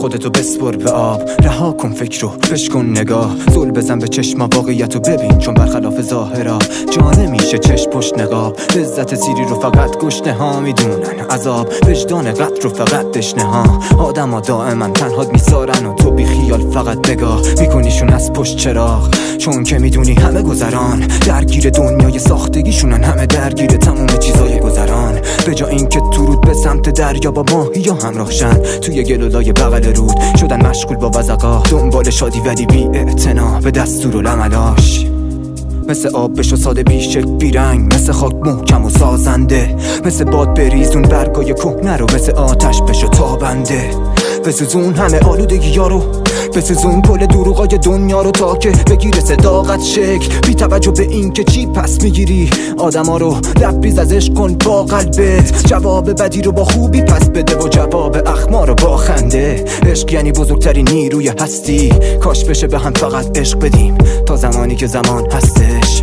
خودتو بسپر به آب، رها کن فکر رو بشکن نگاه، زل بزن به چشما واقعیتو ببین، چون برخلاف ظاهرا جا نمیشه چشم پشت نقاب. لذت سیری رو فقط گشنه ها میدونن، عذاب وجدان قدر رو فقط دشنه ها. آدما دائما تنهات میسارن و تو بی خیال فقط نگاه میکنیشون از پشت چراغ، چون که میدونی همه گذران درگیر دنیای ساختگیشونن، همه درگیر تموم چیزای گذران. به جا اینکه تو رود به سمت دریا با ماهی یا همراه شن، توی گلولای بغل رود شدن مشغول با وزقا، دنبال شادی ولی بی اعتنا به دستور و لملاش. مثل آب بشو ساده بی شکل بی رنگ، مثل خاک محکم و سازنده، مثل باد بریزون برگای کهنه رو، مثل آتش بشو تابنده. بسوزون همه آلودگی ها رو، بسوزون کل دروغای دنیا رو، تا که بگیره صداقت شکل بی توجه به این که چی پس میگیری. آدم ها رو لبریز از عشق کن با قلبت، جواب بدی رو با خوبی پس بده و جواب اخمار رو با خنده. عشق یعنی بزرگترین نیروی هستی، کاش بشه به هم فقط عشق بدیم تا زمانی که زمان هستش.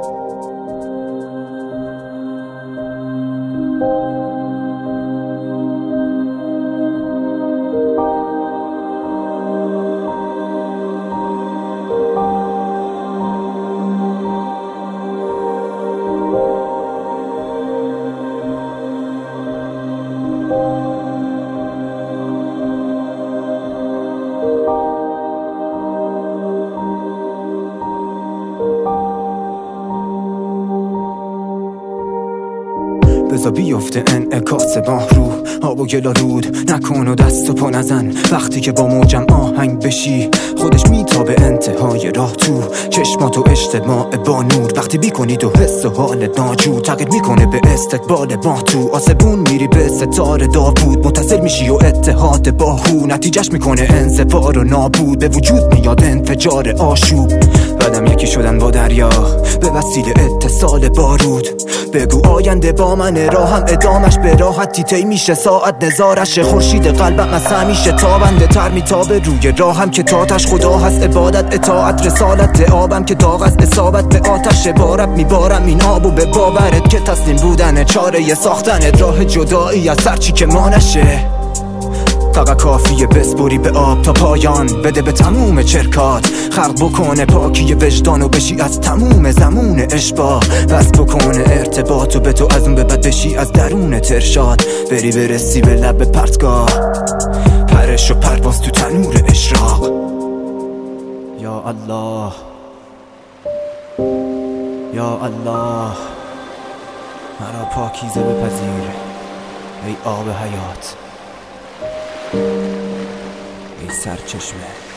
بذار بیفته انعکاس ماه رو آب و گل رود، نکن و دست و پا نزن وقتی که با موجم آهنگ بشی. خودش میتابه انتهای راه تو چشماتو اجتماع با نور، وقتی بیکنی تو حس و حال ناجور تغییر میکنه به استقبال ماه. تو آسمون میری به ستاره داوود، متصل میشی و اتحاد باهو نتیجهش میکنه انزوار و نابود، به وجود میاد انفجار آشوب. بعدم یکی شدن با دریا به وسیله اتصال بارود. بگو آینده با من، راهم ادامش به راحتی طی میشه، ساعت نظارش خورشید قلبم از همیشه تابنده تر میتابه روی راهم که تاتش خدا هست، عبادت اطاعت رسالت آبم که داغ است، اصابت به آتش بارم میبارم این آبو به باورت که تسلیم بودن چاره ساختنت، راه جدایی از هرچی که ما نشه. فقط کافیه بسپری به آب تا پایان، بده به تموم چرکات خلق بکنه پاکی وجدان و بشی از تموم زمون اشباه. بس بکنه ارتباط و به تو از اون به بعد بشی از درون ترشاد، بری برسی به لب پرتگاه، پرش و پرواز تو تنور اشراق. یا الله یا الله، مرا پاکیزه بپذیر ای آب حیات، ای سرچشمه.